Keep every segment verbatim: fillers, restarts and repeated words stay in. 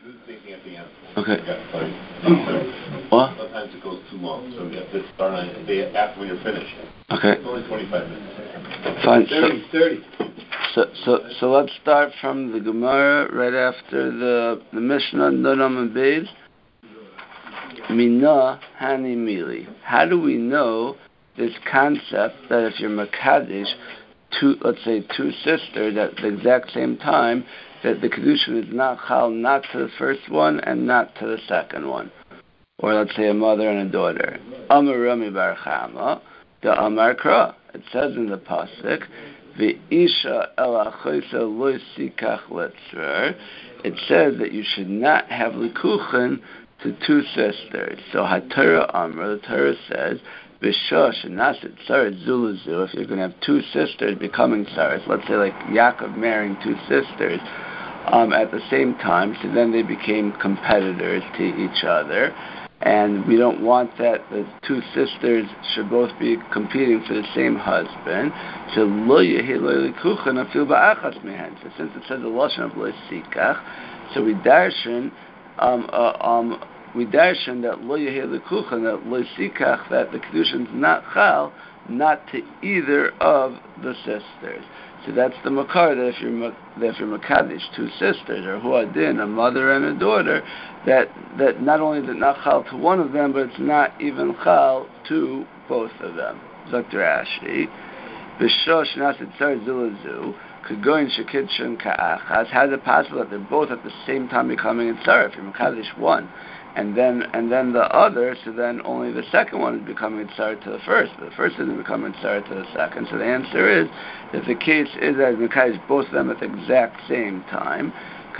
do the same thing at the end. Okay. Yeah, sorry. What? Sometimes it goes too long, so we have to start on a day after when you're finished. Okay. It's only twenty-five minutes. Fine. thirty, thirty. So, so, so let's start from the Gemara right after the the Mishnah Nunam and Beis. Mina Hani Mili. How do we know this concept that if you're Makadish, two, let's say two sisters at the exact same time, that the Kedushin is not Chal not to the first one and not to the second one? Or let's say a mother and a daughter. Amar Rami Bar Chama, the Amar Kra. It says in the Pasuk, V'isha el achoisa lo sikach letzrer. It says that you should not have likuchen to two sisters. So HaTorah Amar, the Torah says, B'shosh and nasit tzaret zulazu. If you're going to have two sisters becoming tzaret, let's say like Yaakov marrying two sisters um, at the same time, so then they became competitors to each other. And we don't want that the two sisters should both be competing for the same husband. So lo yehi lo likuchen afil ba'achas mehen. So since it says the lashon of lo sikach, so we darshan um, uh, um, we darshan that lo yehi likuchen, that lo sikach, that the kedushin is not chal, not to either of the sisters. So that's the makar, that if you're that if you're makadish two sisters, or huadin, a mother and a daughter, that that not only is it not chal to one of them, but it's not even chal to both of them. Doctor Ashi, b'shosh nasid tzar zilazu, could go in shekidshon ka'achas. How is it possible that they're both at the same time becoming a tzar? If you're makadish one, and then and then the other, so then only the second one is becoming a tsar to the first, but the first isn't becoming a tsar to the second. So the answer is that the case is that Mekayis both of them at the exact same time. The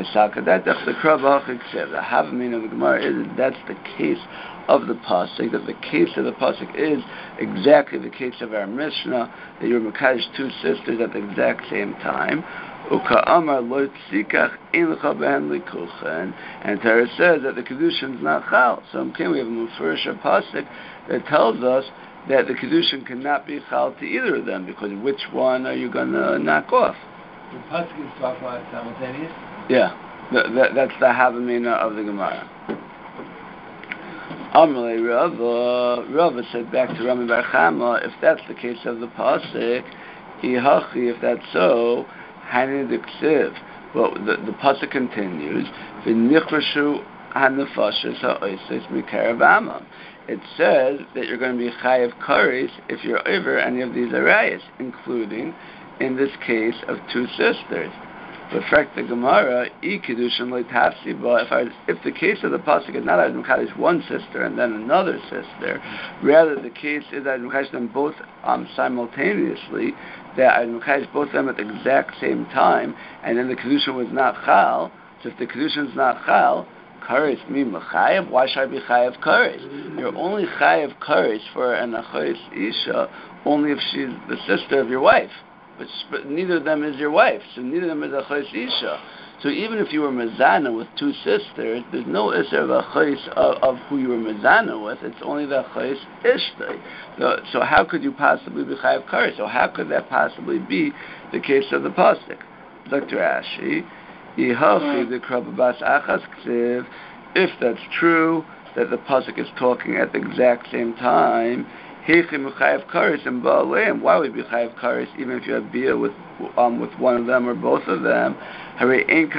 Havamin of the Gemara is that that's the case of the pasuk, that the case of the pasuk is exactly the case of our Mishnah, that you're Mekayis two sisters at the exact same time. And Torah says that the Kedushin is not Chal. So okay, we have a Mufurish pasuk that tells us that the Kedushin cannot be Chal to either of them, because which one are you going to knock off? The pasuk is talking about simultaneous? Yeah, that, that, that's the Havamina of the Gemara. Amalei Rava, Rava said back to Rami Bar Chama, if that's the case of the pasuk, Ihachi, if that's so, Hani the Ksiv. Well, the, the pasuk continues, V'nichrashu hanefashos ha'osos mikarav amam. It says that you're going to be chayav kares if you're over any of these arayas, including, in this case, of two sisters. But fact the Gemara, I kedushin leitafsi ba. If I, if the case of the pasuk is not I mekadosh one sister and then another sister, rather the case is I mekadosh them both um, simultaneously, that I mekadosh both of them at the exact same time, and then the kedushin was not chal. So if the kedushin is not chal, kares mi mechayev. Why should I be chayev kares? You're only chayev kares for an achos isha only if she's the sister of your wife. But, but neither of them is your wife, so neither of them is a chos isha. So even if you were mezana with two sisters, there's no iser of a chos of, of who you were mezana with. It's only the chos ishtay. So, so how could you possibly be chayav kares? So how could that possibly be the case of the pasuk? Doctor Ashi, yihachi the krababas achas ksiv. If that's true, that the pasuk is talking at the exact same time, why would you be chayav kares even if you have bia with um with one of them or both of them? There's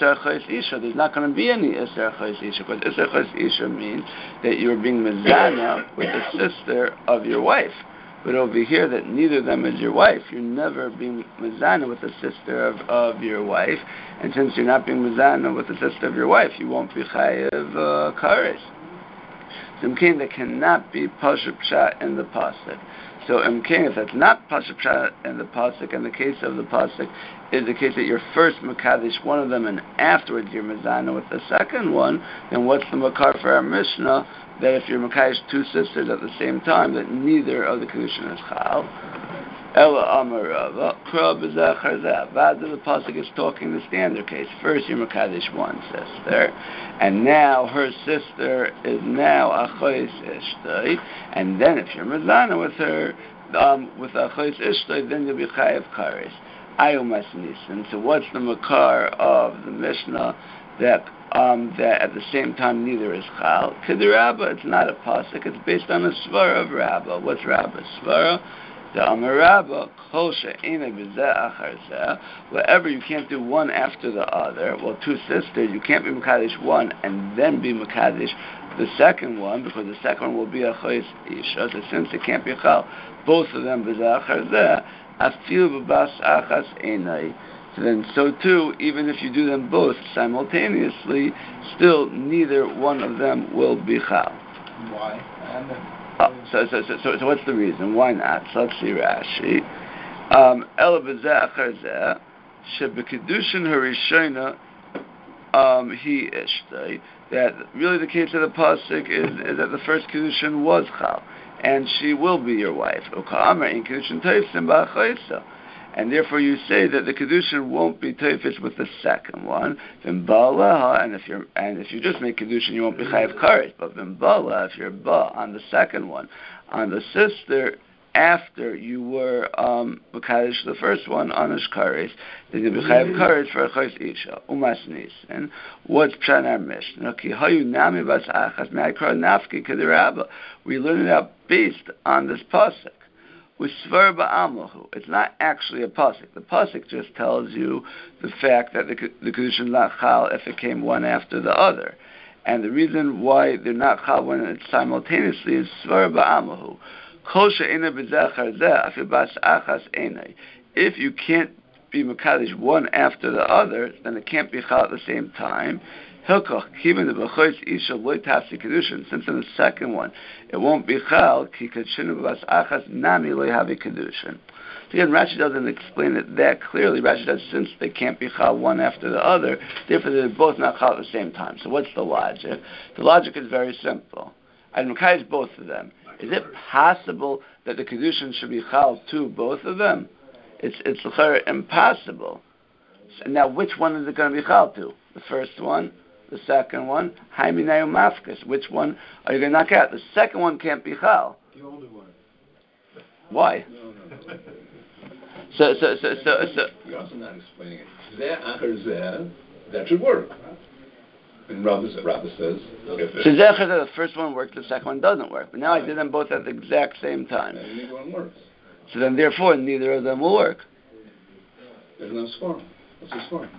not going to be any iser chos isha, because iser chos isha means that you're being mezana with the sister of your wife. But over here, that neither of them is your wife, you're never being mezana with the sister of, of your wife, and since you're not being mezana with the sister of your wife, you won't be chayav uh, kares. So Imkain, that cannot be Pashup Pshat in the Pasuk. So Imkain, if that's not Pashup Pshat in the Pasuk, and the case of the Pasuk is the case that you're first Makadish one of them and afterwards you're Mezana with the second one, then what's the Makar for our Mishnah? That if you're Makadish two sisters at the same time, that neither of the Kedushin is Chal. Ela Amarava, Krab Zachar Vada, the Pasuk is talking the standard case. First you're Makadish one sister, and now her sister is now Achois Ishtay, and then if you're Mazana with her, um, with Achois Ishtay, then you'll be Chayav Kares. Ayumas Nisan. So what's the Makar of the Mishnah that um, that at the same time neither is chal. Kedirabba, it's not a pasuk. It's based on a svara of Rabba. What's Rabba's svara? The Amar Rabba, kol she'ena b'zeh achar zeh. Wherever you can't do one after the other. Well, two sisters, you can't be mekadesh one and then be mekadesh the second one, because the second one will be a chois isha. So since it can't be chal, both of them b'zeh achar zeh, afil b'bas achas enai. So then, so too, even if you do them both simultaneously, still neither one of them will be chal. Why? Oh, so, so, so, so, so, what's the reason? Why not? So let's see Rashi. Um, Ela b'zeh achar zeh, shebekedushin harishona um, he ishtay. That really the case of the pasuk is, is that the first kedushin was chal, and she will be your wife. Uka'amar in kedushin teifsim ba'achayisa. And therefore you say that the kedushin won't be teifish with the second one. V'mba'aleha, and if you're and if you just make kedushin, you won't be chayav kares. But v'mba'aleha, if you're ba on the second one, on the sister after you were um mekadesh the first one on ish kares, then you'll be chayav kares for a chayis isha umas nisan. What's pshat in our Mishnah? Ki hayu nami bas achas me'ikra nafki kedirabba. We learn it out based on this pasuk. It's not actually a pasuk. The pasuk just tells you the fact that the the kedushin not chal if it came one after the other, and the reason why they're not chal when it's simultaneously is svar ba'amahu. Kol she'ena b'zechar zeh afi bas achas enai. If you can't be mekadesh one after the other, then it can't be chal at the same time. Hilkoch, even the b'chois isha loy tafsi kedushin. Since in the second one it won't be chal, ki kedushin b'bas achas nami loy havi kedushin. So again, Rashi doesn't explain it that clearly. Rashi does, since they can't be chal one after the other, therefore they're both not chal at the same time. So what's the logic? The logic is very simple. I'd mekadesh both of them. Is it possible that the kedushin should be chal to both of them? It's it's impossible. So now, which one is it going to be chal to? The first one? The second one, Haiminayu Mafkas. Which one are you going to knock out? The second one can't be chal. The older one. Why? No, no. So, so, so, so, so. You're also not explaining it. Zeh achar zeh, that should work. And Rabbi, Rabbi says, if So Zeh achar zeh, the first one works, the second one doesn't work. But now I did them both at the exact same time. And neither one works. So then, therefore, neither of them will work. There's no swarm. What's the swarm?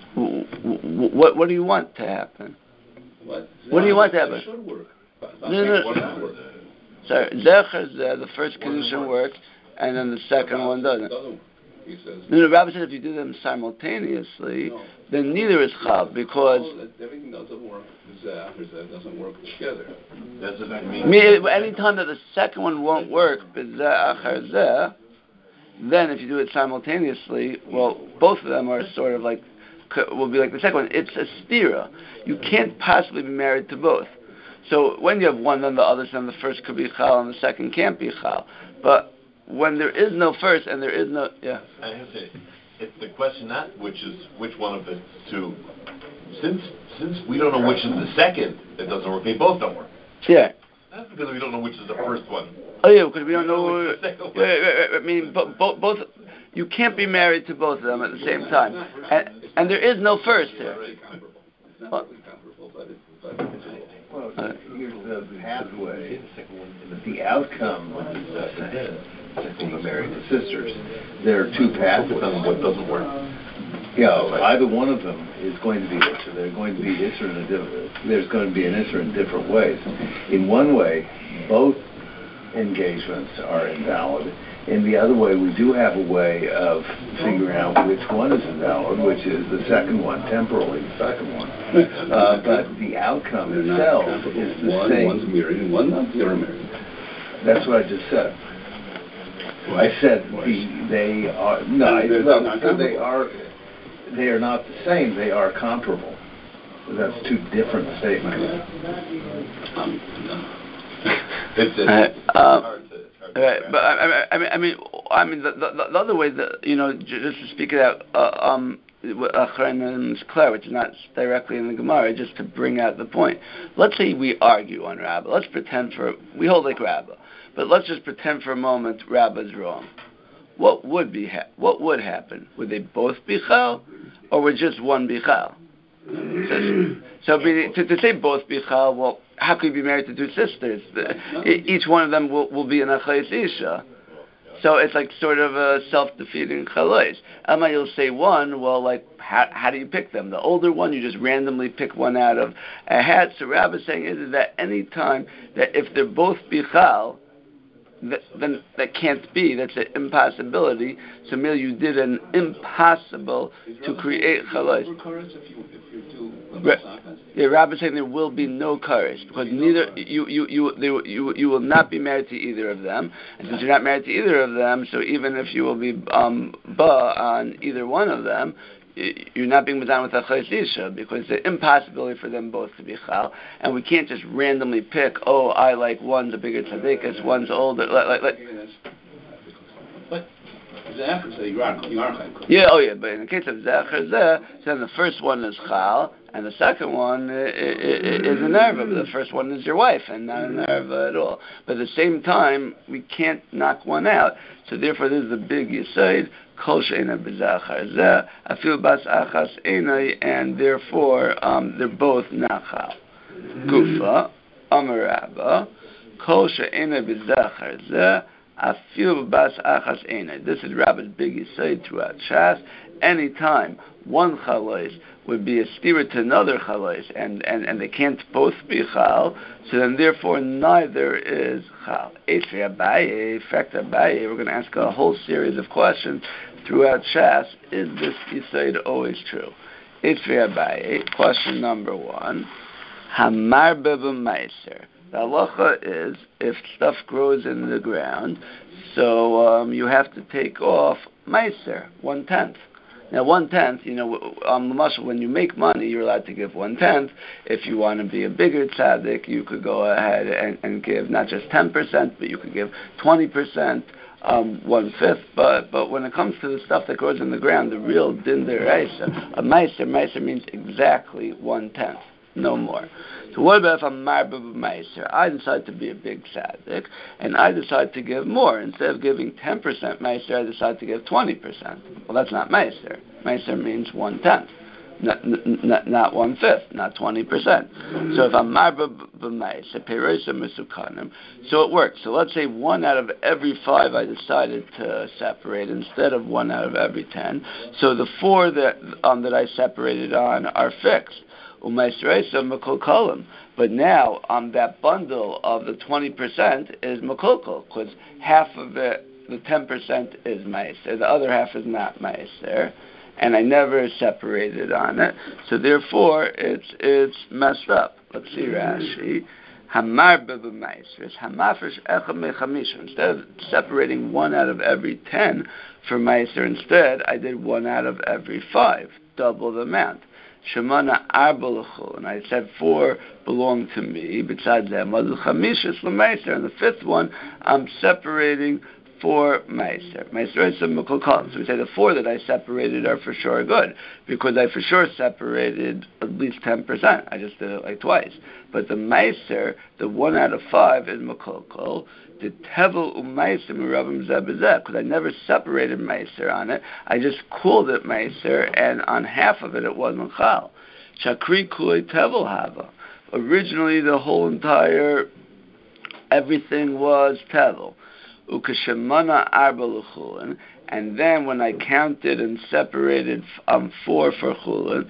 What What do you want to happen? What? What do you want to happen? It should work. No, no, no. Sorry, Zeh achar zeh, the first kedushin works, and then the second one doesn't. He says, no, no, Rabbi said if you do them simultaneously, no. then neither is chal, because no, everything doesn't work. Zeh achar zeh doesn't work together. That's what I mean. I mean, any time that the second one won't work, Zeh achar zeh, then if you do it simultaneously, well, both of them are sort of like, will be like the second one. It's a stira. You can't possibly be married to both. So when you have one, then the other, then the first could be chal and the second can't be chal. But when there is no first and there is no, yeah. I have to say, it's the question not which is which one of the two. Since since we don't know which is the second, it doesn't work. They both don't work. Yeah. That's because we don't know which is the first one. Oh yeah, because we don't we don't know. know which is the second one. Yeah, yeah, yeah, I mean, bo- bo- both. You can't be married to both of them at the same time, and, and there is no first here. It's not really comparable, but it's, but it's well, uh, here's the pathway. The outcome is the same. Single married sisters. There are two pathways. What doesn't work? Yeah, either one of them is going to be Isser. They're going to be Isser in a diff- There's going to be an Isser in different ways. In one way, both engagements are invalid. In the other way, we do have a way of figuring out which one is invalid, which is the second one, temporally the second one. Uh, but the outcome they're itself not comparable. is the one, same. One's married and one not zero married. That's what I just said. I said the, they are no, I, They're no not so they comparable. are they are not the same. They are comparable. That's two different statements. Um, no. It's, it's, Uh, it's um, hard to. It's hard to Right, grasp. but I, I, I mean, I mean, the, the, the other way that you know, just to speak it out, uh, um, is clear, which is not directly in the Gemara, just to bring out the point. Let's say we argue on Rabbah. Let's pretend for we hold like Rabbah, but let's just pretend for a moment Rabbah's wrong. What would be ha- what would happen? Would they both be chal, or would just one be chal? So, so be, to, to say both bichal, well, how could you be married to two sisters? The, each one of them will, will be an achayis isha. So it's like sort of a self-defeating chalais. Amma, you'll say one, well, like, how, how do you pick them? The older one, you just randomly pick one out of a hat. So Rabbi is saying is that any time that if they're both bichal, That, then that can't be. That's an impossibility. So, Mil, you did an impossible to create chalais. Yeah, Rabbi is saying there will be no courage because neither you you you you you you will not be married to either of them, and since you're not married to either of them, so even if you will be um ba on either one of them, you're not being mazan with a chayisha because the impossibility for them both to be chal, and we can't just randomly pick. Oh, I like one's a bigger tzaddikus, one's older. Like, like, like. But Zechar say you are you are chal. Yeah, oh yeah, but in the case of Zechar Zeh, then the first one is chal, and the second one is, is a nerva. But the first one is your wife, and not a nerva at all. But at the same time, we can't knock one out. So therefore, this is the big yisoid. Kol she'ena b'zachar zeh, afil bas achas enai, and therefore um, they're both nachal. Gufa, Amar Rabba, Kol she'ena b'zachar zeh, afil bas achas enai. This is Rabba's big yisoid throughout Shas. Anytime one chalais would be a stira to another chalais, and, and, and they can't both be chal, so then therefore neither is chal. Eitri Abaye, effect Abaye, we're going to ask a whole series of questions throughout Shas. Is this yisoid always true? Eitri Abaye, question number one, Hamar b'maiser. The halacha is if stuff grows in the ground, so um, you have to take off meiser, one tenth. Now, one tenth, you know, um, when you make money, you're allowed to give one tenth. If you want to be a bigger tzaddik, you could go ahead and, and give not just ten percent, but you could give twenty percent, um, one fifth. But but when it comes to the stuff that grows in the ground, the real din deraisa, a meiser, meiser means exactly one tenth, no more. So what about if I'm marba b'meiser? I decide to be a big tzaddik, and I decide to give more. Instead of giving ten percent meiser, I decide to give twenty percent. Well, that's not meiser. Meiser means one-tenth, not, not, not one-fifth, not twenty percent. So if I'm marba b'meiser, perosa mesukanim, so it works. So let's say one out of every five I decided to separate instead of one out of every ten. So the four that, um, that I separated on are fixed. But now um, that bundle of the twenty percent is makulkul, because half of it, the ten percent is meiser, the other half is not meiser, and I never separated on it, so therefore it's it's messed up. Let's see Rashi. Hamar b'meiser is hamafresh echad mechamisha. Instead of separating one out of every ten for meiser, instead I did one out of every five, double the amount. Shemana arba l'chul, and I said four belong to me. Besides that, madul chamishas l'meiser, and the fifth one I'm separating for meiser. Meiser is a mekukal. So we say the four that I separated are for sure good because I for sure separated at least ten percent. I just did it like twice. But the meiser, the one out of five, is mekukal. The tevel umeiser mirabim zebezeh, because I never separated meiser on it. I just called it meiser, and on half of it it wasn't chal. Shakri kulei tevel hava. Originally, the whole entire everything was tevel. Ukashemana arba l'chulin, and then when I counted and separated um, four for chulin,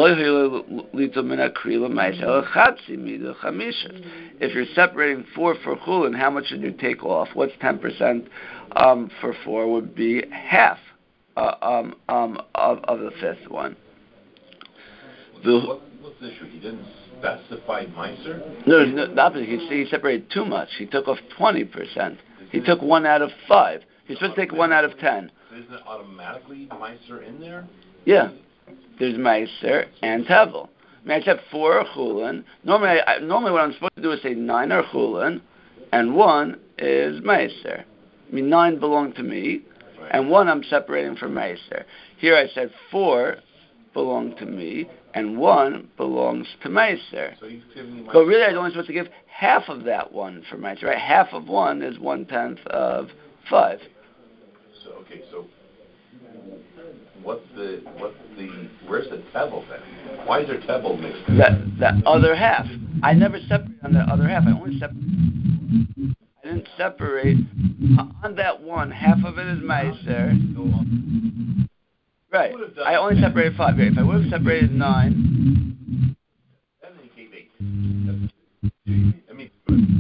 if you're separating four for chulin, how much did you take off? What's ten percent um, for four would be half uh, um, um, of, of the fifth one. The, what, what's the issue? He didn't specify meiser? No, no, the opposite. He, he separated too much. He took off twenty percent. He took one out of five. He's supposed to take one out of ten. Isn't it automatically meiser in there? Yeah. There's meiser and tevel. I mean, I said four are chulin. Normally, I, normally what I'm supposed to do is say nine are chulin, and one is meiser. I mean, nine belong to me, right, and one I'm separating from meiser. Here I said four belong to me, and one belongs to meiser. So he's giving you meiser. But really, I'm only supposed to give half of that one for meiser, right? Half of one is one tenth of five. So okay, so what's the what's the where's the tevel then? Why is there tevel mixed in? That that other half. I never separated on the other half. I only separated. I didn't separate on that one. Half of it is meiser. Right. I only separated five. Right. If I would have separated nine, then you keep eight. I mean,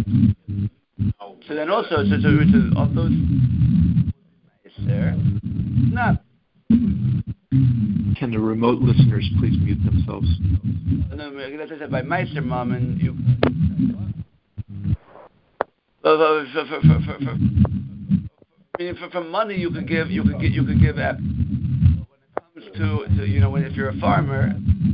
so then also, so, so, so of those meiser, not. Can the remote listeners please mute themselves? No, as I said, by meiser mom and you. For, for, for, for, for, for, for, I mean, for, for money you could give, you could get, you could give. When it comes to, to you know, when if you're a farmer.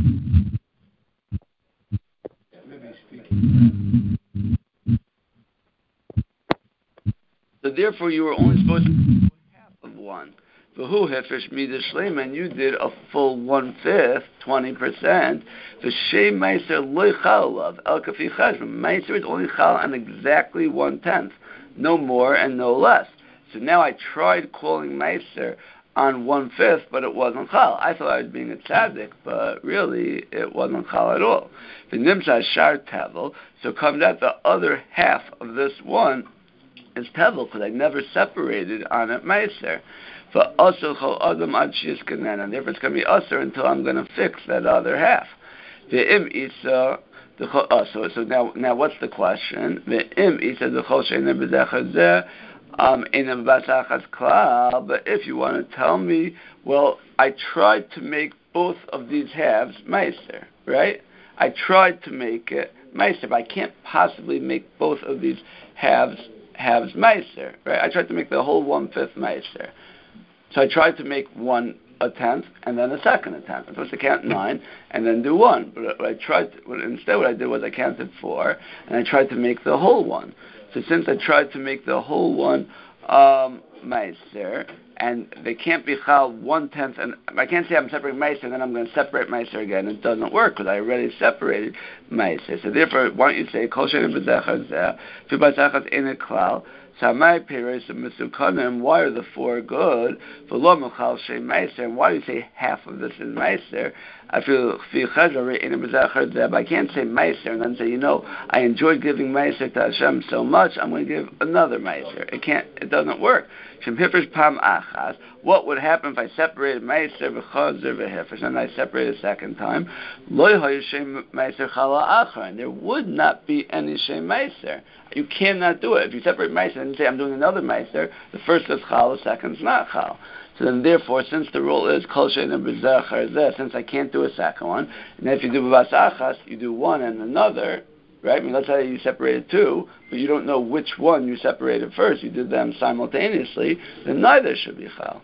So therefore, you were only supposed to do half of one. The who hefish midah shleima, and you did a full one fifth, twenty percent. The shei meiser loy chal of el kafi cheshbon. Meiser is only chal on exactly one tenth, no more and no less. So now I tried calling meiser on one fifth, but it wasn't chal. I thought I was being a tzaddik, but really it wasn't chal at all. The nimsa shar tevel. So comes out the other half of this one is tevel because I never separated on it meiser. For usher chol adam ad shizkanen, and therefore it's going to be usher until I'm going to fix that other half. The im isa the chol usher. So now, now what's the question? The im isa the chol sheina b'dechazeh um in a basachas klal. But if you want to tell me, well, I tried to make both of these halves meiser, right? I tried to make it meiser, but I can't possibly make both of these halves halves meiser, right? I tried to make the whole one fifth meiser. So I tried to make one a tenth and then a second a tenth. I'm supposed to count nine and then do one. But what I tried to, what, instead what I did was I counted four and I tried to make the whole one. So since I tried to make the whole one um, meiser, and they can't be chal one tenth, and I can't say I'm separating meiser and then I'm going to separate meiser again. It doesn't work because I already separated meiser. So therefore, why don't you say kol shein b'zechar zeh fi b'zechar in a klal. Samai Peres and Misukanim, why are the four good? For Lo Mechal Shei Meiser, and why do you say half of this is Meiser? I feel feel Chazar in Mizachar Zeb. I can't say Meiser and then say, you know, I enjoyed giving Meiser to Hashem so much, I'm going to give another Meiser. It can't, it doesn't work. Shem Hifrish Pam Achas. What would happen if I separated Meiser v'Chazar v'Hifrish and I separated a second time? Lo Hayu Shei Meiser Chala Achran. There would not be any Shei Meiser. You cannot do it. If you separate Meiser and say, I'm doing another Meiser, the first is Chal, the second is not Chal. So then therefore, since the rule is Kol Shein B'Zechar Zeh, since I can't do a second one, and if you do B'Bas Achas, you do one and another, right? I mean, let's say you separated two, but you don't know which one you separated first, you did them simultaneously, then neither should be Chal.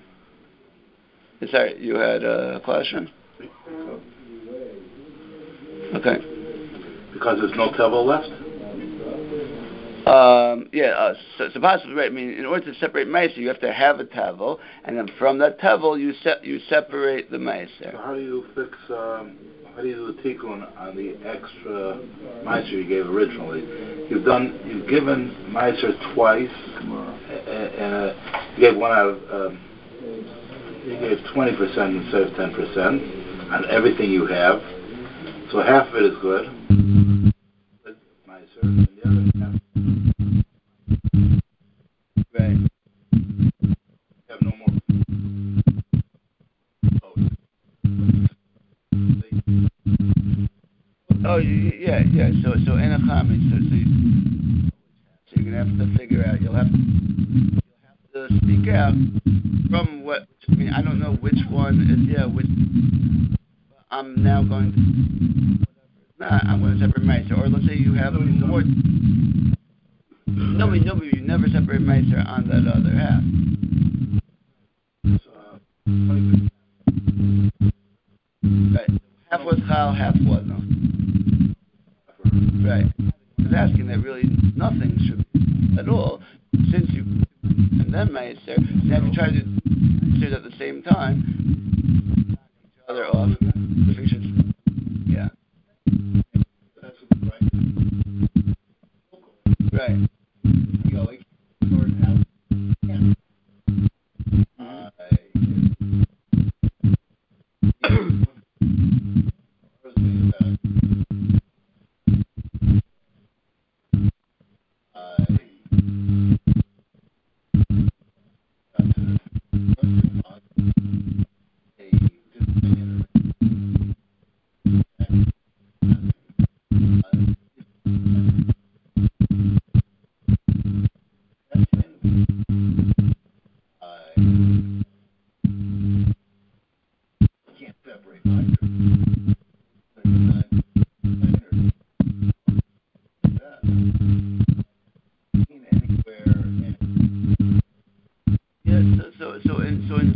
Sorry, you had a question? Okay. Because there's no tevel left? Um, yeah, uh, so, so possibly, right, I mean, in order to separate meiser, you have to have a tevel, and then from that tevel, you se- you separate the meiser. So how do you fix, um, how do you do the tikkun on the extra meiser you gave originally? You've done, you've given meiser twice, and uh, you gave one out of, um, you gave twenty percent instead of ten percent on everything you have, so half of it is good, meiser, and the other half. Right. Have no more. Oh, yeah, yeah. So, so in a comment, so, so, you, so you're gonna have to figure out. You'll have to, you'll have to speak out from what. I mean, I don't know which one is yeah. Which I'm now going to. Nah, I'm going to separate meiser. Or let's say you have more. Nobody, nobody, you never separate meiser on that other half. Right. Half was chal, half wasn't. Right. I was asking that really nothing should be at all, since you and then meiser, now if you try to do meiser at the same time, each other off. If you should, yeah. Right. You know, like, sort out. Yeah. Uh,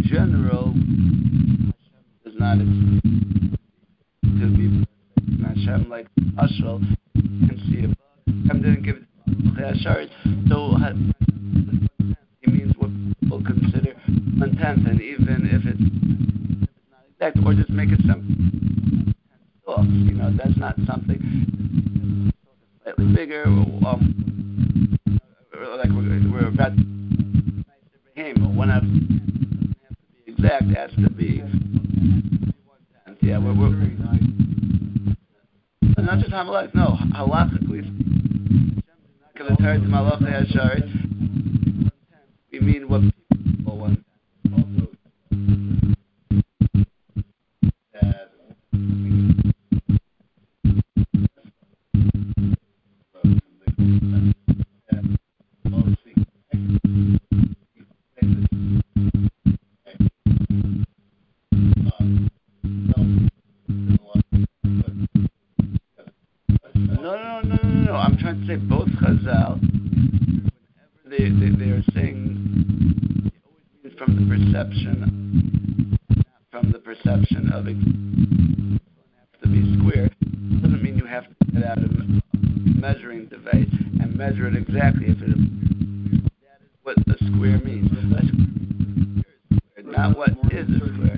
general, Hashem does not expect to be Hashem like Ashel can see a bug. Hashem didn't give it to Hashem, so he means what people consider one tenth, and even if it's not exact, or just make it simple. You know, that's not something slightly bigger, or, um, or like we're, we're about to or one out of ten doesn't have to be exact, it has to be one tenth. Yeah, we're, we're not just Hamalach, no, halachically, Hashem is not going to turn to Malach Yashari. We mean what people want. Also, that I'm trying to say both Chazal, whenever they, they, they are saying, it always means from the perception, not from the perception of it doesn't have to be square. It doesn't mean you have to get out a measuring device and measure it exactly. If it that is what a square means. A square is square, not what is a square.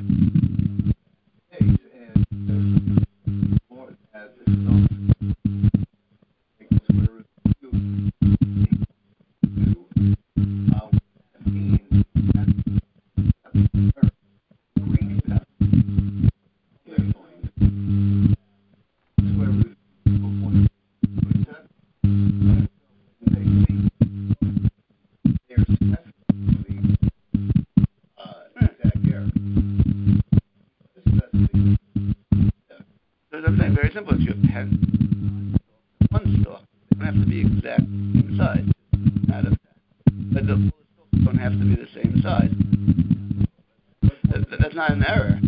Very simple. If you have ten, one stalk, they don't have to be exact same size. Out of ten, but the stalks don't have to be the same size. That, that's not an error.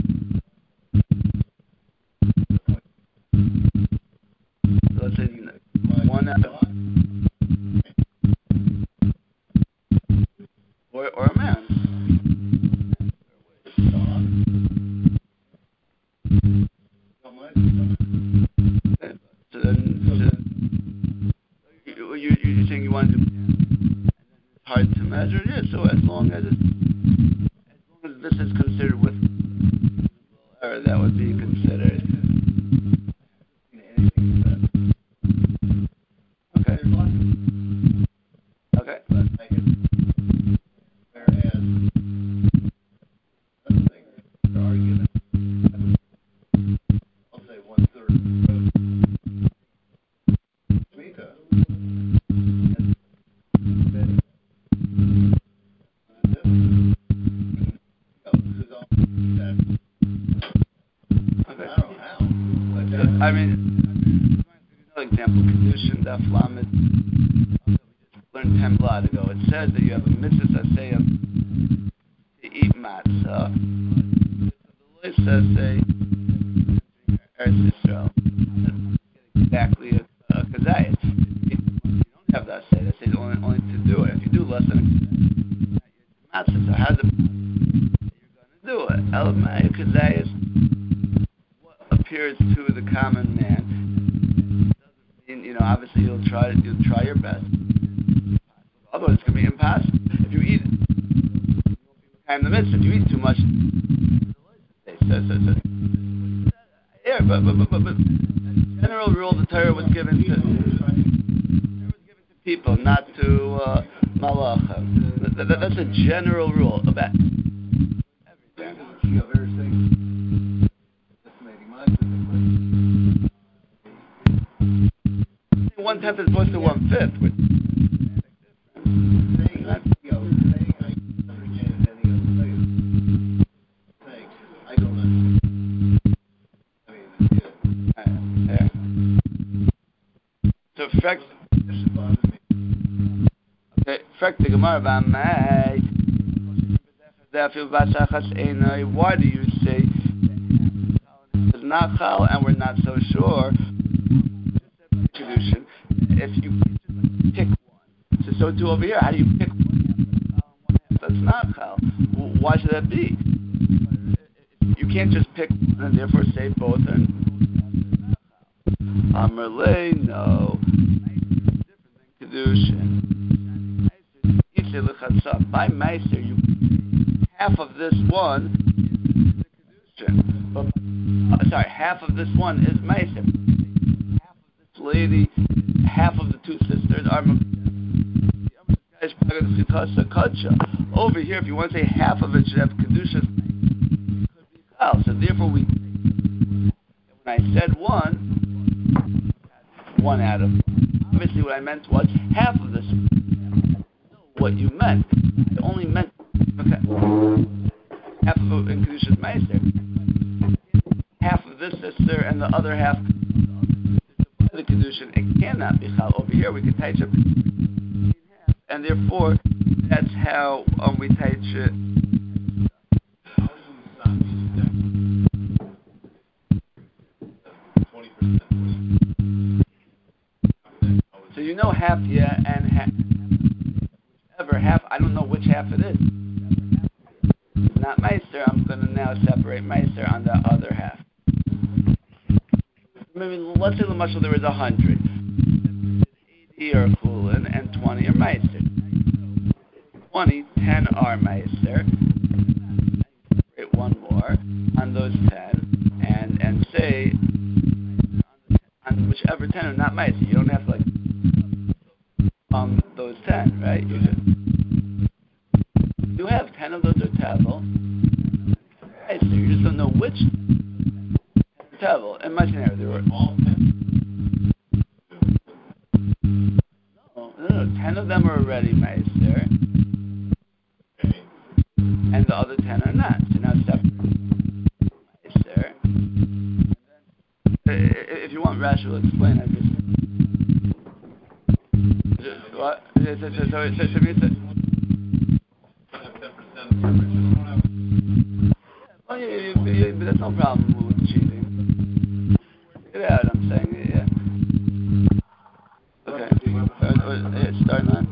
So let's say one out of or or a man. You're saying you want to do and it's hard to measure, yeah, so as long as it's, as long as this is considered with error, that would be considered. Okay. Okay. Whereas the argument, I'll say one third Shemitah. I mean, another example, Kedushin Daf Lamed, we just learned ten blot ago. It says that you have a mitzvah say to eat matzah. The Lord says say Eretz Yisrael. Exactly a, a kazayit. You don't have that say. That says only only to do it. If you do less than a matzah, so how's it you're going to do it? El Maya kazayit appears to the common man. Doesn't mean, you know, obviously you'll try you'll try your best. Otherwise it's gonna be impossible. If you eat it, you won't be in the midst. If you eat too much, so, so, so. Yeah, but but but but, but general rule the Torah was given to the Torah was given to people, not to uh, malachim. That, that, that's a general rule about everything. One tenth is opposed to one fifth. Which saying, not, you know, saying I understand any of the things. Saying I don't understand. I mean, yeah. yeah. So, fact. Okay, fact the Gemara Vamay. Why do you say it's not chal and we're not so sure? Kedushin. If you pick one, so so too over here. How do you pick one? That's not chal. why should that be? You can't just pick one and therefore say both. And Amarle, no. Kedushin. By Meiser, you half of this one is Kedushin. But, uh, sorry, half of this one is Meiser. Half of this lady, half of the two sisters are. Over here, if you want to say half of it should have Kedusha, so therefore we, when I said one, one out of, obviously what I meant was half of this. What you meant, I only meant, okay, half of it in Kedusha Meister, half of this sister and the other half the Kedusha, it cannot be Chal. Over here we can teach it, and therefore that's how um, we teach it. So you know half yeah and half, whichever half, I don't know which half it is. It's not Meister, I'm going to now separate Meister on the other half. Maybe, let's say the mashal there is a hundred. eighty are Chulin and twenty are Meister. twenty, ten are Meister. Separate one more on those ten and, and say on whichever ten are not Meister. You don't have to like um those ten, right? You just you have ten of those are Tevel. Meister. You just don't know which Tevel. In my scenario, there were all ten. No, no, no. Ten of them are already Meister, and the other ten are not. So now separate Meister. If you want, Rashi will explain. I just, just what? So, so, so, so, so, so, oh, yeah, yeah, yeah, but that's no problem with cheating. Get out, I'm saying, yeah. Okay. Uh, uh, yeah, start now.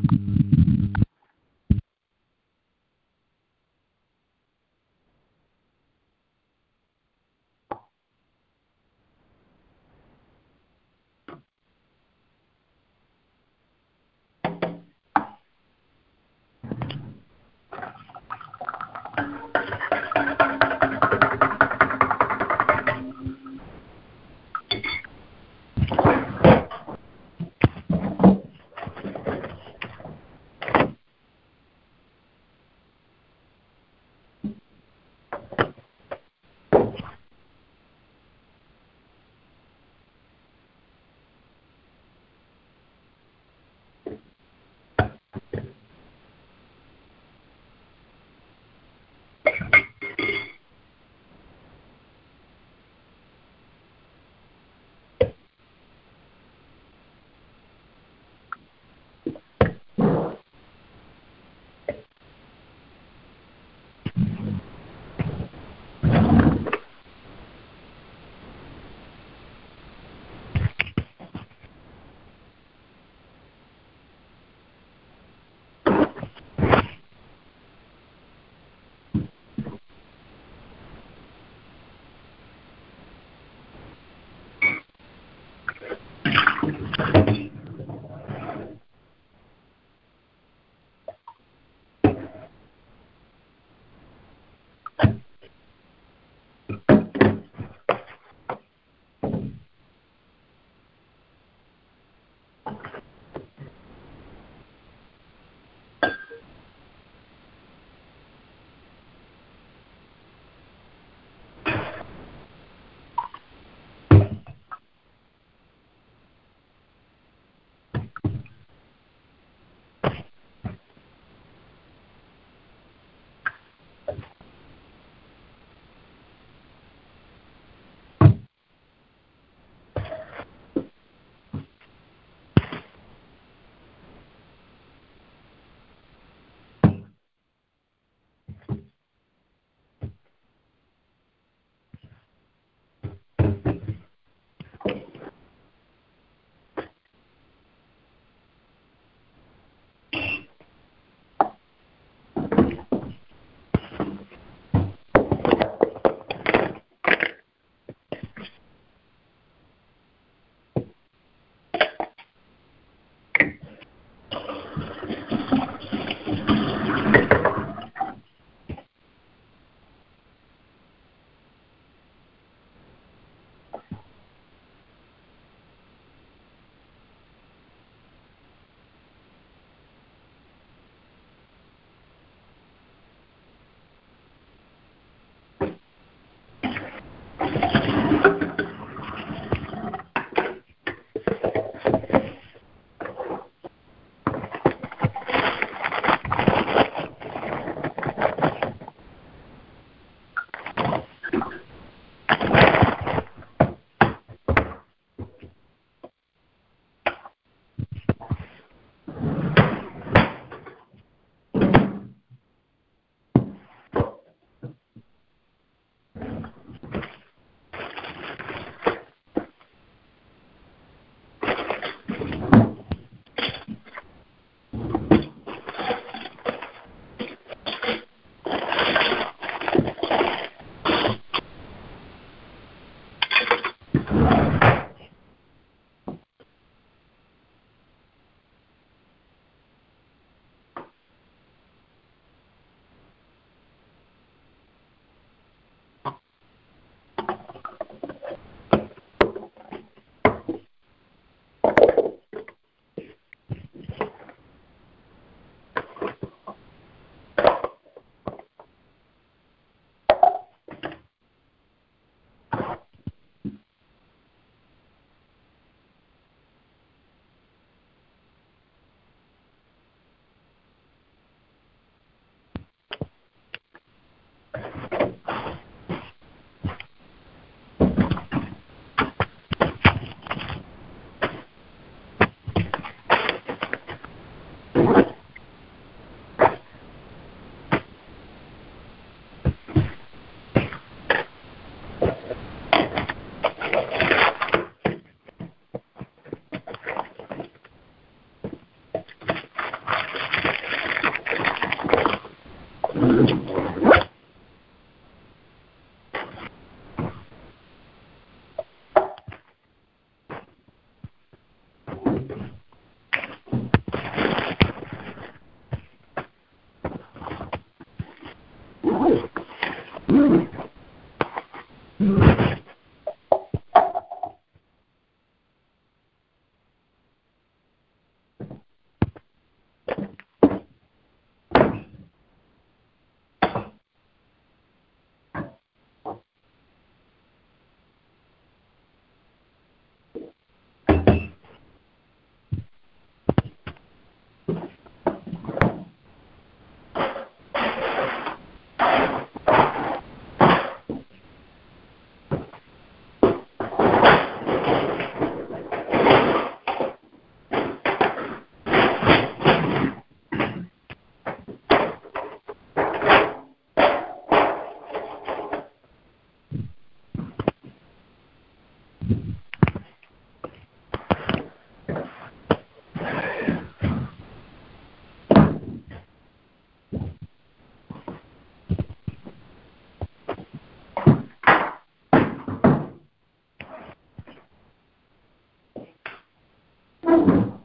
Shalom.